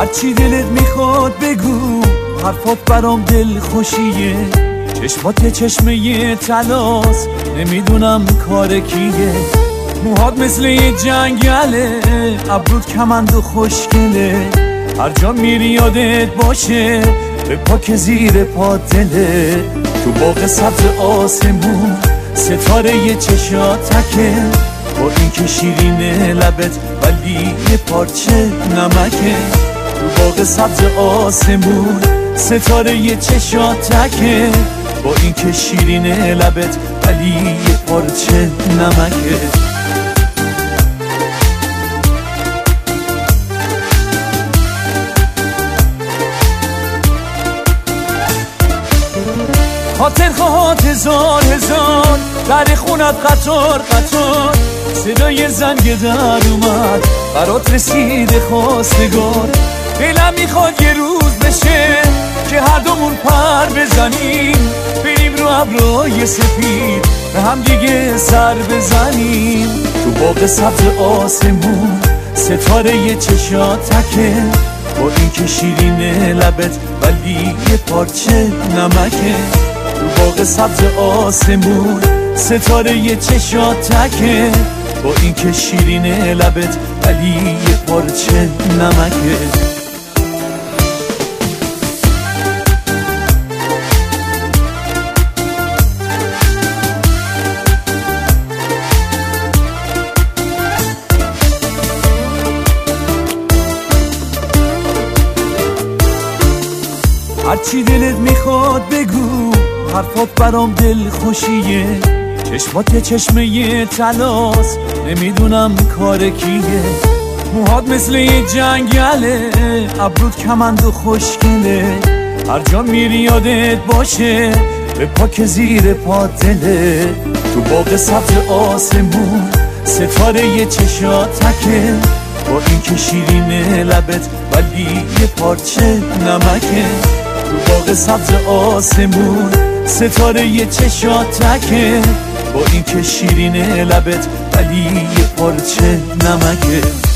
هرچی دلت میخواد بگو، حرفات برام دل خوشیه. چشمات یه چشمه طلاست، نمیدونم کار کیه. موهات مثل یه جنگله، ابرود کمند و خوشگله. هر جا میری یادت باشه، به پاک زیر پا دله. تو باغ سبز آسمون ستاره یه چشاتکه، با این که شیرینه لبت ولی یه پارچه نمکه. تو باغ سبز آسمون ستاره یه چشاتکه، با این که شیرینه لبت ولی یه پارچه نمکه. خاطرخواهات هزار هزار، در خونت قطار قطار. صدای زنگ در اومد، برات رسیده خواستگار. دلم میخواد یه روز بشه که هر دومون پر بزنیم، بریم رو ابرهای سفید به هم دیگه سر بزنیم. تو باغ سبز آسمون ستاره یه چشاتکه، با این که شیرینه لبت ولی یه پارچه نمکه. تو باغ سبز آسمون ستاره یه چشاتکه، با این که شیرینه لبت ولی یه پارچه نمکه. هرچی دلت میخواد بگو، حرفات برام دل خوشیه. چشمات یه چشمه طلاست، نمیدونم کار کیه. موهات مثل یه جنگله، ابرود کمند و خوشگله. هر جا میری یادت باشه، به پاک زیر پا دله. تو باغ سبز آسمون ستاره یه چشاتکه، با این که شیرینه لبت ولی یه پارچه نمکه. تو باغ سبز آسمون ستاره یه چشاتکه، با این که شیرینه لبت ولی یه پارچه نمکه.